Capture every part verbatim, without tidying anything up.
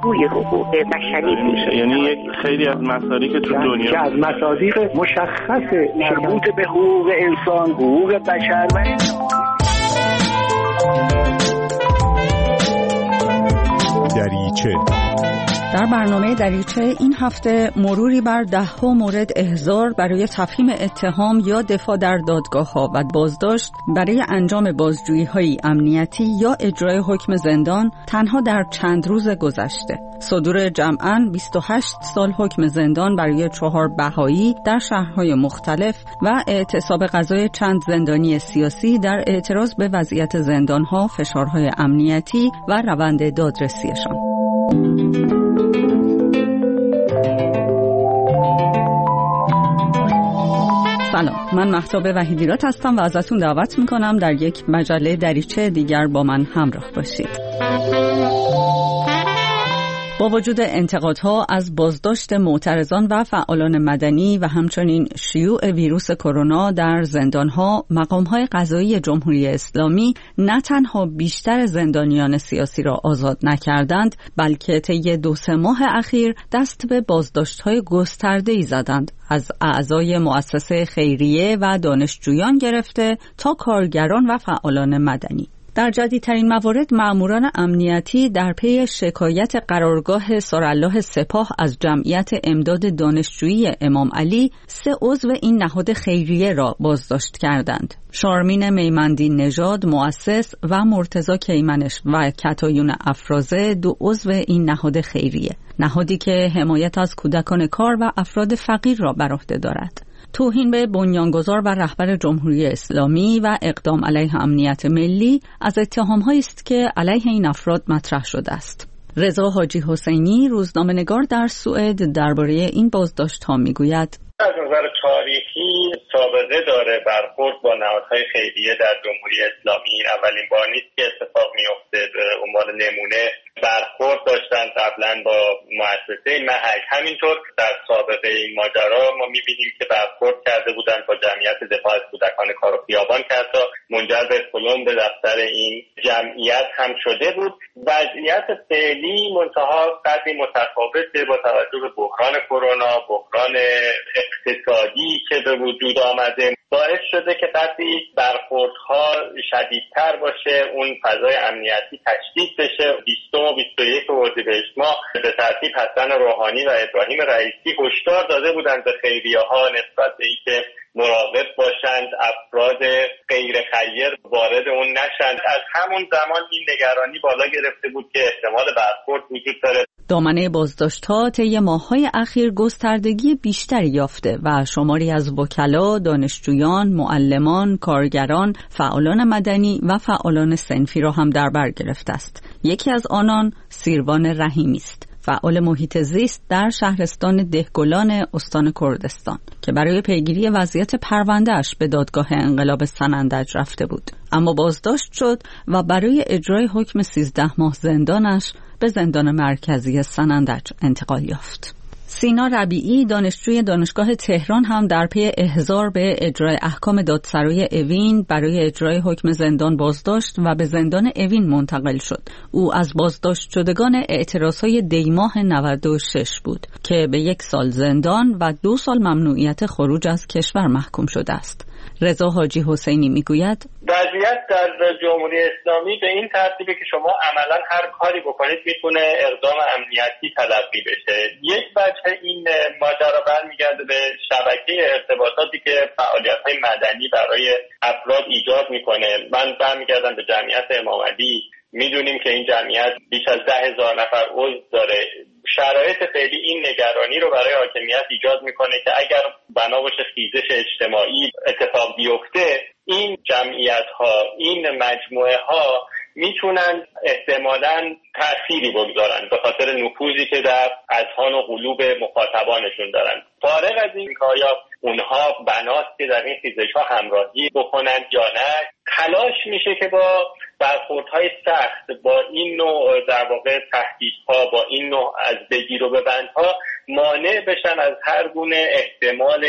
توی حقوق بشری میشه. یعنی خیلی از مصادیق تو دنیا که از مصادیق مشخص مربوط به حقوق انسان، حقوق بشر و دریچه. در برنامه دریچه این هفته مروری بر ده‌ها مورد احضار برای تفهیم اتهام یا دفاع در دادگاه‌ها و بازداشت برای انجام بازجویی‌های امنیتی یا اجرای حکم زندان تنها در چند روز گذشته. صدور جمعاً بیست و هشت سال حکم زندان برای چهار بهایی در شهرهای مختلف و اعتصاب قضای چند زندانی سیاسی در اعتراض به وضعیت زندان‌ها، فشارهای امنیتی و روند دادرسیشان. سلام، من مهتاب وحیدیرات هستم و ازتون دعوت میکنم در یک مجله دریچه دیگر با من همراه باشید. با وجود انتقادها از بازداشت معترضان و فعالان مدنی و همچنین شیوع ویروس کرونا در زندانها، مقامهای قضایی جمهوری اسلامی نه تنها بیشتر زندانیان سیاسی را آزاد نکردند، بلکه طی دو سه ماه اخیر دست به بازداشت‌های گسترده‌ای زدند، از اعضای مؤسسه خیریه و دانشجویان گرفته تا کارگران و فعالان مدنی. در جدیدترین موارد مأموران امنیتی در پی شکایت قرارگاه سارالله سپاه از جمعیت امداد دانشجویی امام علی سه عضو این نهاد خیریه را بازداشت کردند. شارمین میمندی نژاد مؤسس و مرتضی کیمنش و کتایون افرازه دو عضو این نهاد خیریه، نهادی که حمایت از کودکان کار و افراد فقیر را بر عهده دارد. توهین به بنیانگذار و رهبر جمهوری اسلامی و اقدام علیه امنیت ملی از اتهام‌هایی است که علیه این افراد مطرح شده است. رضا حاجی حسینی، روزنامه‌نگار در سوئد، درباره این بازداشت‌ها می‌گوید: از نظر تاریخی سابقه داره برخورد با نهادهای خیریه در جمهوری اسلامی. اولین بار نیست که اتفاق میفته. به عنوان نمونه برخورد داشتن قبلا با مؤسسه محک. همینطور در سابقه این ماجرا ما میبینیم که برخورد کرده بودن با جمعیت دفاع از کودکان کار و خیابان که حتی منجر به پلم به دفتر این جمعیت هم شده بود. وضعیت فعلی منتها قدری متفاوته با توجه به بحران کرونا، بحران اقتصادی که به وجود آمده، باعث شده که قدری برخوردها شدیدتر باشه، اون فضای امنیتی تشدید بشه. بیستم و بیست و یکم اردیبهشت ماه به ترتیب حسن روحانی و ابراهیم رئیسی هشدار داده بودند به خیریه‌ها نسبت به اینکه مراقب باشند افراد غیر خیر وارد اون نشند. از همون زمان این نگرانی بالا گرفته بود که احتمال برخورد وجود داره. دامنه بازداشت‌ها طی ماه‌های اخیر گستردگی بیشتری یافته و شماری از وکلا، دانشجویان، معلمان، کارگران، فعالان مدنی و فعالان صنفی را هم در بر گرفته است. یکی از آنان سیروان رحیمی است، فعال محیط زیست در شهرستان دهگلان استان کردستان که برای پیگیری وضعیت پرونده‌اش به دادگاه انقلاب سنندج رفته بود، اما بازداشت شد و برای اجرای حکم سیزده ماه زندانش به زندان مرکزی سنندج انتقال یافت. سینا ربیعی، دانشجوی دانشگاه تهران، هم در پی احضار به اجرای احکام دادسرای اوین برای اجرای حکم زندان بازداشت و به زندان اوین منتقل شد. او از بازداشت شدگان اعتراضهای دیماه نود و شش بود که به یک سال زندان و دو سال ممنوعیت خروج از کشور محکوم شده است. رضا حاجی حسینی میگوید: وضعیت در جمهوری اسلامی به این ترتیبه که شما عملا هر کاری بکنید میتونه اقدام امنیتی تلقی بشه. یک وجه این ماجرا برمیگرده به شبکه ارتباطاتی که فعالیت‌های مدنی برای افراد ایجاد میکنه. من برمیگردم به جمعیت امام علی. میدونیم که این جمعیت بیش از ده هزار نفر عضو داره. شرایط فعلی این نگرانی رو برای حاکمیت ایجاد میکنه که اگر بنا باشه خیزش اجتماعی اتفاق بیفته، این جمعیت ها، این مجموعه ها میتونن احتمالاً تأثیری بگذارن به خاطر نفوذی که در اذهان و قلوب مخاطبانشون دارن. فارغ از این که آیا اونها بناست که در این خیزش ها همراهی بکنن یا نه، تلاش میشه که با برخوردهای سخت، با این نوع در واقع تهدیدها، با این نوع از بگیر و ببندها مانع بشن از هر گونه احتمال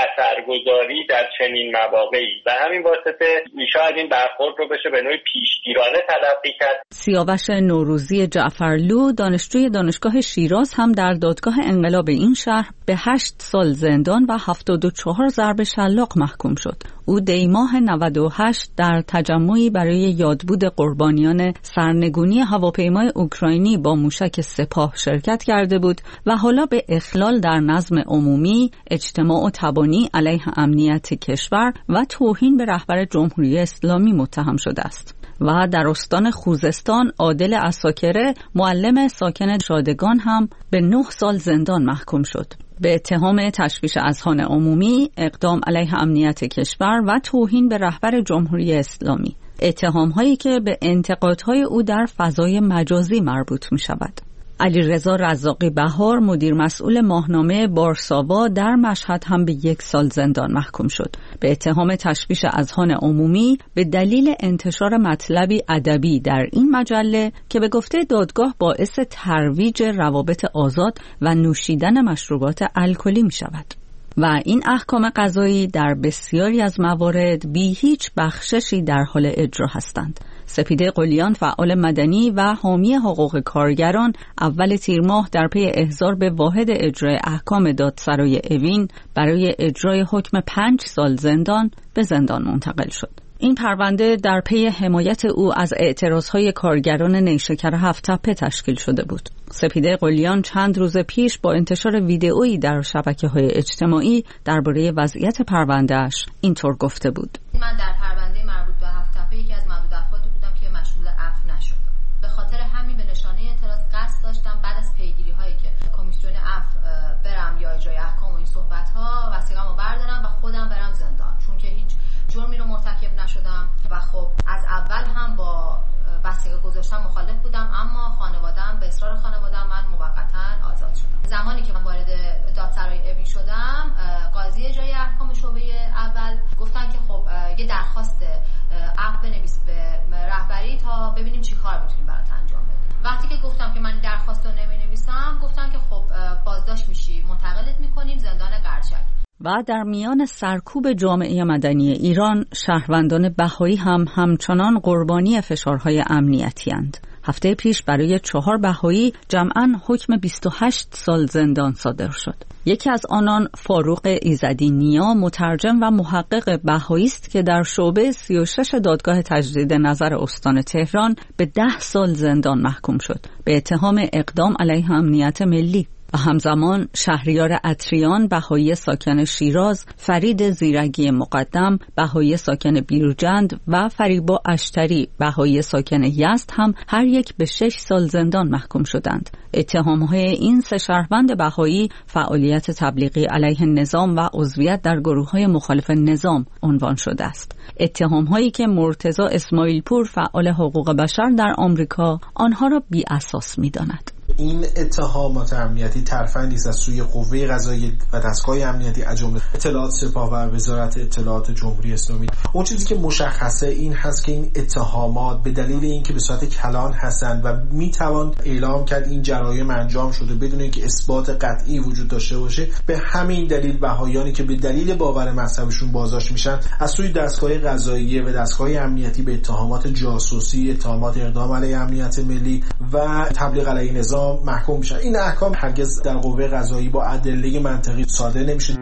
اثرگذاری در چنین مواقعی. و همین واسطه شاید این برخورد رو بشه به نوعی پیشگیرانه تلقی کرد. سیاوش نوروزی جعفرلو دانشجوی دانشگاه شیراز هم در دادگاه انقلاب این شهر به هشت سال زندان و هفتاد و چهار ضرب شلاق محکوم شد. او دی ماه نود و هشت در تجمعی برای یادبود قربانیان سرنگونی هواپیمای اوکراینی با موشک سپاه شرکت کرده بود و حالا به اخلال در نظم عمومی، اجتماع و تبانی علیه امنیت کشور و توهین به رهبر جمهوری اسلامی متهم شده است. و در استان خوزستان عادل عساکره معلم ساکن شادگان هم به نه سال زندان محکوم شد به اتهام تشویش اذهان عمومی، اقدام علیه امنیت کشور و توهین به رهبر جمهوری اسلامی. اتهام‌هایی که به انتقادهای او در فضای مجازی مربوط می‌شود. علیرضا رزاقی بهار مدیر مسئول ماهنامه بارساوا در مشهد هم به یک سال زندان محکوم شد به اتهام تشویش اذهان عمومی به دلیل انتشار مطلبی ادبی در این مجله که به گفته دادگاه باعث ترویج روابط آزاد و نوشیدن مشروبات الکلی می شود. و این احکام قضایی در بسیاری از موارد بی هیچ بخششی در حال اجرا هستند. سپیده قلیان فعال مدنی و حامی حقوق کارگران اول تیر ماه در پی احضار به واحد اجرای احکام دادسرای اوین برای اجرای حکم پنج سال زندان به زندان منتقل شد. این پرونده در پی حمایت او از اعتراضهای کارگران نیشکر هفت تپه تشکیل شده بود. سپیده قلیان چند روز پیش با انتشار ویدئویی در شبکه‌های اجتماعی درباره وضعیت پرونده‌اش اینطور گفته بود: من در پرونده مربوط به هفت تپه یکی از معدود افرادی بودم که مشمول عفو نشدم. به خاطر همین به نشانه اعتراض قصد داشتم بعد از پیگیری‌هایی که کمیسیون عفو برم یا اجرای احکام و این صحبت‌ها وثیقه‌مو بردارم و خودم برم زندان، چون که هیچ جرمی رو مرتکب نشدم و خب از اول هم با وثیقه گذاشتن مخالف بودم، اما خانواده‌ام به اصرار خانواده‌ام من موقتاً آزاد شدم. زمانی که من وارد دادسرای اوین شدم، قاضی اجرای احکام شعبه اول گفتن که خب یه درخواست عفو بنویس به رهبری تا ببینیم چی کار میتونیم برات انجام بدیم. وقتی که گفتم که من درخواست رو نمی‌نویسم، گفتن که خب بازداشت میشی، منتقلت می‌کنیم زندان قرچک. و در میان سرکوب جامعه مدنی ایران، شهروندان بهایی هم همچنان قربانی فشارهای امنیتی اند. هفته پیش برای چهار بهایی جمعاً حکم بیست و هشت سال زندان صادر شد. یکی از آنان فاروق ایزدی نیا، مترجم و محقق بهایی است که در شعبه سی و شش دادگاه تجدید نظر استان تهران به ده سال زندان محکوم شد به اتهام اقدام علیه امنیت ملی. و همزمان شهریار عطریان بهایی ساکن شیراز، فرید زیرگی مقدم بهایی ساکن بیرجند و فریبا اشتری بهایی ساکن یزد هم هر یک به شش سال زندان محکوم شدند. اتهام‌های این سه شهروند بهایی فعالیت تبلیغی علیه نظام و عضویت در گروه‌های مخالف نظام عنوان شده است. اتهام‌هایی که مرتضی اسماعیل پور فعال حقوق بشر در آمریکا آنها را بی اساس می‌داند. این اتهامات امنیتی ترفندی است از سوی قوه قضاییه و دستگاه امنیتی از جمله اطلاعات سپاه و وزارت اطلاعات جمهوری اسلامی. اون چیزی که مشخصه این هست که این اتهامات به دلیل اینکه به صورت کلان هستند و میتوان اعلام کرد این جرایم انجام شده بدون اینکه اثبات قطعی وجود داشته باشه، به همین دلیل بهاییانی که به دلیل باور مذهبشون بازداشت میشن از سوی دستگاه قضاییه و دستگاه امنیتی به اتهامات جاسوسی، اتهامات اقدام علیه امنیت ملی و تبلیغ علیه نظام محکوم میشن. این احکام هرگز در قوه قضایی با ادله منطقی صادر نمیشه.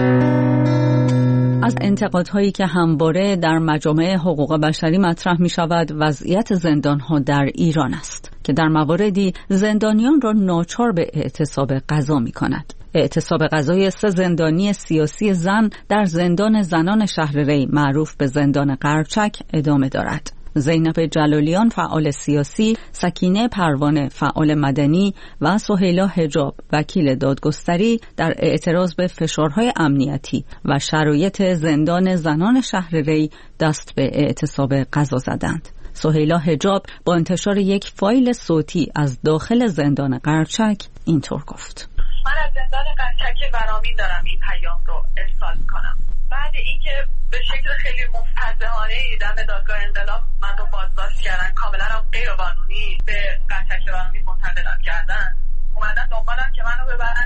از انتقادهایی که همواره در مجامع حقوق بشری مطرح می شود وضعیت زندانها در ایران است که در مواردی زندانیان را ناچار به اعتصاب قضا می کند. اعتصاب قضای سه زندانی سیاسی زن در زندان زنان شهر ری معروف به زندان قرچک ادامه دارد. زینب جلالیان فعال سیاسی، سکینه پروانه فعال مدنی و سهیلا حجاب وکیل دادگستری در اعتراض به فشارهای امنیتی و شرایط زندان زنان شهر ری دست به اعتصاب قضا زدند. سهیلا حجاب با انتشار یک فایل صوتی از داخل زندان قرچک اینطور گفت: من از زندان قرچک ورامین دارم این پیام رو ارسال می‌کنم. بعد اینکه به شکل خیلی مفتضحانه‌ای دم دادگاه انقلاب من رو بازداشت کردن، کاملا هم غیر قانونی به قرچک ورامین منتقلم کردن، اومدن دنبالم که منو ببرن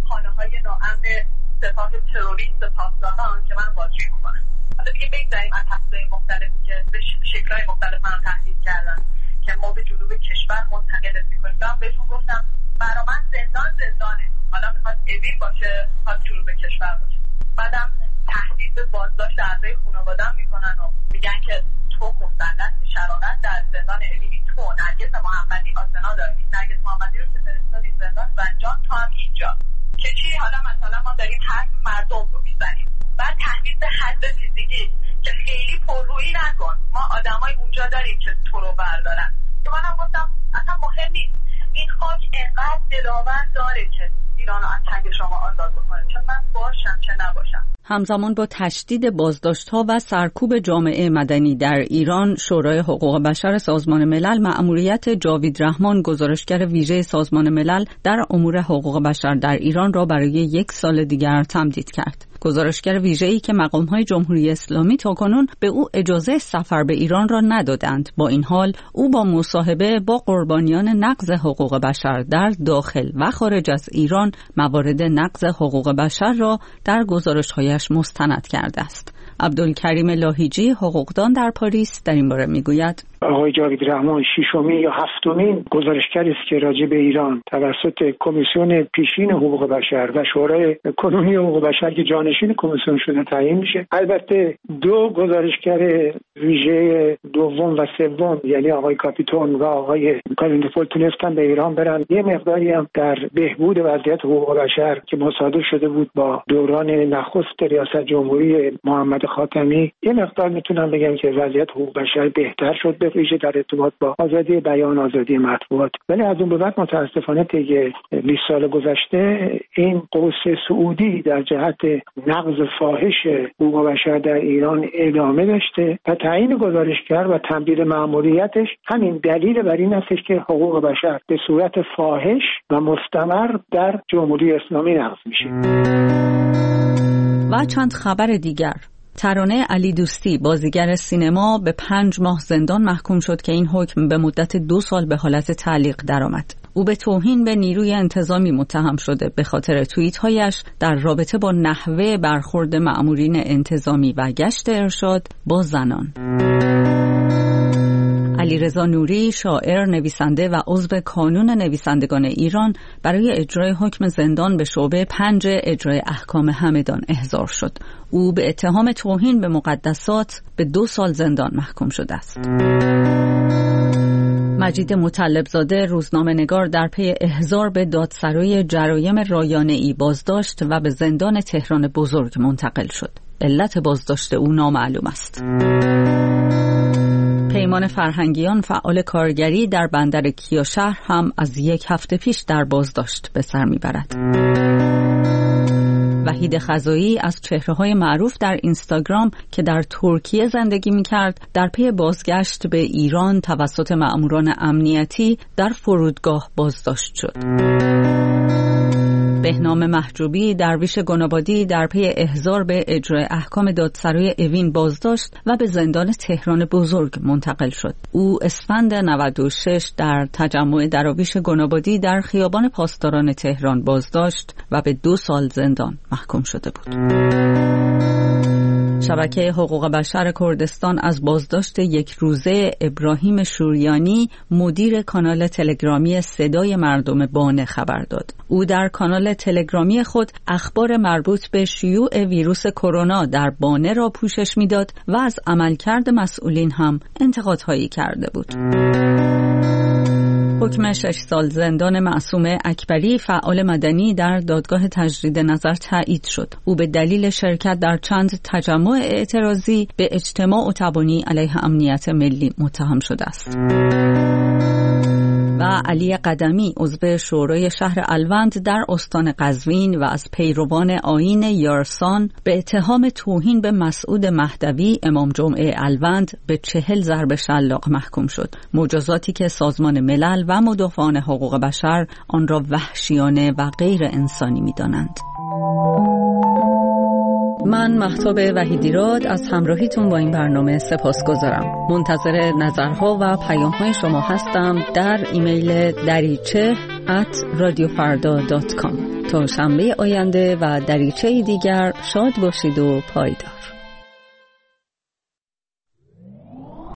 خانه‌های ناامن سپاه تروریست پاسداران که من بازجویی می‌کنم. حالا دیگه بگذاریم از هفته‌های مختلفی که به شکل‌های مختلف من تهدید کردن که ما به جنوب کشور منتقل می‌کنیم. من بهشون گفتم برای من زندان زندانه. حالا می‌خواد اوین باشه، می‌خواد جنوب کشور باشه. بعدم تهدید به بازداشت اعضای خانواده‌ام می‌کنن و میگن که تو مسلط شرارت در زندان اوین، تو نرگس محمدی آسنا داری، نرگس محمدی رو که فرستادی زندان زنجان، تو هم اینجا. که چی؟ حالا مثلا ما داریم حرف مردم رو میزنیم. بعد تهدید به حد فیزیکی که خیلی پررویی نکن، ما آدمای اونجا داریم که تو رو بردارن. که منم گفتم اصلا مهم نیست، این خاک انقدر دلاور داره که ایران رو از تنگ شما آزاد بکنه، چه من باشم چه نباشم. همزمان با تشدید بازداشت‌ها و سرکوب جامعه مدنی در ایران، شورای حقوق بشر سازمان ملل مأموریت جاوید رحمان، گزارشگر ویژه سازمان ملل در امور حقوق بشر در ایران را برای یک سال دیگر تمدید کرد. گزارشگر ویژه‌ای که مقام‌های جمهوری اسلامی تاکنون به او اجازه سفر به ایران را ندادند، با این حال او با مصاحبه با قربانیان نقض حقوق بشر در داخل و خارج از ایران موارد نقض حقوق بشر را در گزارش‌هایش مستند کرده است. عبدالکریم لاهیجی، حقوقدان در پاریس، در این باره میگوید: آقای جاوید رحمان ششمین یا هفتمین گزارشگری است که راجع به ایران توسط کمیسیون پیشین حقوق بشر و شورای کنونی حقوق بشر که جانشین کمیسیون شده تعیین میشه. البته دو گزارشگر ویژه دوم و سوم، یعنی آقای کاپیتون و آقای کالیندفول، تونستن به ایران برن. یه مقداری هم در بهبود وضعیت حقوق بشر که مصادف شده بود با دوران نخست ریاست جمهوری محمد خاتمی، یه مقدار میتونم بگم که وضعیت حقوق بشر بهتر شد، به ویژه در ارتباط با آزادی بیان، آزادی مطبوعات. ولی از اون به بعد متاسفانه طی بیست سال گذشته این قوس سعودی در جهت نقض فاحش حقوق بشر در ایران ادامه داشته و تعیین گزارشگر و تمدید مأموریتش همین دلیل بر این است که حقوق بشر به صورت فاحش و مستمر در جمهوری اسلامی نقض میشه. و چند خبر دیگر: ترانه علی دوستی، بازیگر سینما، به پنج ماه زندان محکوم شد که این حکم به مدت دو سال به حالت تعلیق درآمد. او به توهین به نیروی انتظامی متهم شده به خاطر توییت‌هایش در رابطه با نحوه برخورد مأمورین انتظامی و گشت ارشاد با زنان. علیرضا نوری، شاعر، نویسنده و عضو کانون نویسندگان ایران، برای اجرای حکم زندان به شعبه پنج اجرای احکام همدان احضار شد. او به اتهام توهین به مقدسات به دو سال زندان محکوم شده است. مجید مطلبزاده، روزنامه‌نگار، در پی احضار به دادسرای جرایم رایانه‌ای بازداشت و به زندان تهران بزرگ منتقل شد. علت بازداشت او نامعلوم است. پیمان فرهنگیان، فعال کارگری در بندر کیاشهر، هم از یک هفته پیش در بازداشت به سر میبرد. وحید خزایی از چهره‌های معروف در اینستاگرام که در ترکیه زندگی می‌کرد، در پی بازگشت به ایران توسط مأموران امنیتی در فرودگاه بازداشت شد. بهنام محجوبی، درویش گنابادی، در پی احضار به اجرای احکام دادسرای اوین بازداشت و به زندان تهران بزرگ منتقل شد. او اسفند نود و شش در تجمع دراویش گنابادی در خیابان پاسداران تهران بازداشت و به دو سال زندان محکوم شده بود. شبکه حقوق بشر کردستان از بازداشت یک روزه ابراهیم شوریانی، مدیر کانال تلگرامی صدای مردم بانه، خبر داد. او در کانال تلگرامی خود اخبار مربوط به شیوع ویروس کرونا در بانه را پوشش میداد و از عملکرد مسئولین هم انتقادهایی کرده بود. حکم شش سال زندان معصومه اکبری، فعال مدنی، در دادگاه تجدید نظر تایید شد. او به دلیل شرکت در چند تجمع اعتراضی به اجتماع و تبانی علیه امنیت ملی متهم شده است. و علی قدمی، عضو شورای شهر الوند در استان قزوین و از پیروان آیین یارسان، به اتهام توهین به مسعود مهدوی، امام جمعه الوند، به چهل ضرب شلاق محکوم شد. مجازاتی که سازمان ملل و مدافعان حقوق بشر آن را وحشیانه و غیر انسانی می‌دانند. من مهتاب وحیدیراد از همراهیتون با این برنامه سپاسگزارم. منتظر نظرها و پیام‌های شما هستم در ایمیل دریچه ات رادیو فردا دات کام. تا شنبه آینده و دریچه دیگر شاد باشید و پایدار.